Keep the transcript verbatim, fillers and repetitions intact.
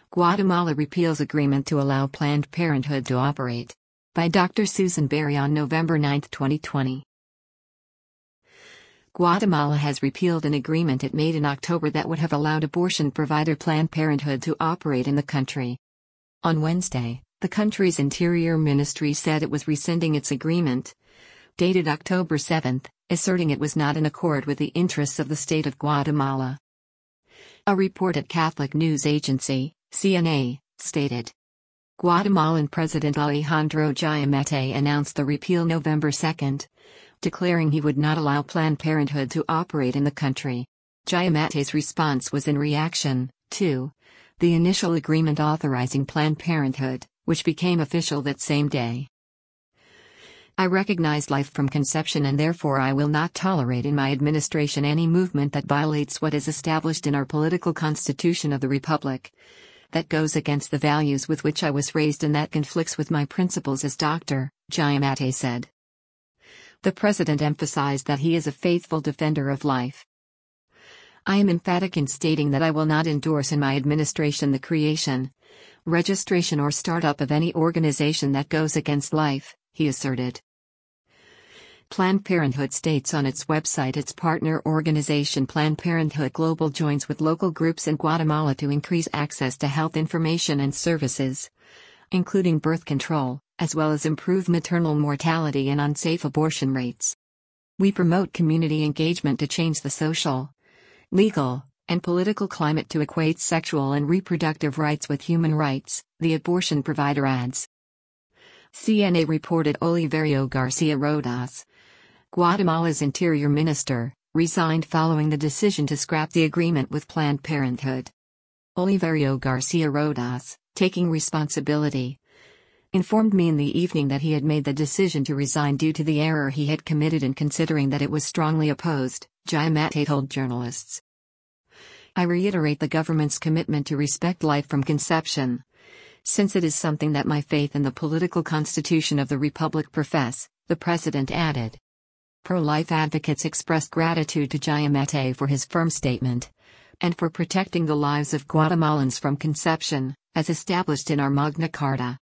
Guatemala repeals agreement to allow Planned Parenthood to operate. By Doctor Susan Berry on November ninth, twenty twenty. Guatemala has repealed an agreement it made in October that would have allowed abortion provider Planned Parenthood to operate in the country. On Wednesday, the country's Interior Ministry said it was rescinding its agreement, dated October seventh, asserting it was not in accord with the interests of the state of Guatemala. A report at Catholic News Agency, C N A, stated. Guatemalan President Alejandro Giammattei announced the repeal November second, declaring he would not allow Planned Parenthood to operate in the country. Giammattei's response was in reaction to the initial agreement authorizing Planned Parenthood, which became official that same day. I recognize life from conception, and therefore I will not tolerate in my administration any movement that violates what is established in our political constitution of the Republic, that goes against the values with which I was raised and that conflicts with my principles as doctor, Giammattei said. The president emphasized that he is a faithful defender of life. I am emphatic in stating that I will not endorse in my administration the creation, registration or startup of any organization that goes against life, he asserted. Planned Parenthood states on its website its partner organization Planned Parenthood Global joins with local groups in Guatemala to increase access to health information and services, including birth control, as well as improve maternal mortality and unsafe abortion rates. We promote community engagement to change the social, legal, and political climate to equate sexual and reproductive rights with human rights, the abortion provider adds. C N A reported Oliverio Garcia Rodas, Guatemala's interior minister, resigned following the decision to scrap the agreement with Planned Parenthood. Oliverio Garcia Rodas, taking responsibility, informed me in the evening that he had made the decision to resign due to the error he had committed in considering that it was strongly opposed, Giammattei told journalists. I reiterate the government's commitment to respect life from conception, since it is something that my faith and the political constitution of the Republic profess, the president added. Pro-life advocates expressed gratitude to Giammattei for his firm statement, and for protecting the lives of Guatemalans from conception, as established in our Magna Carta.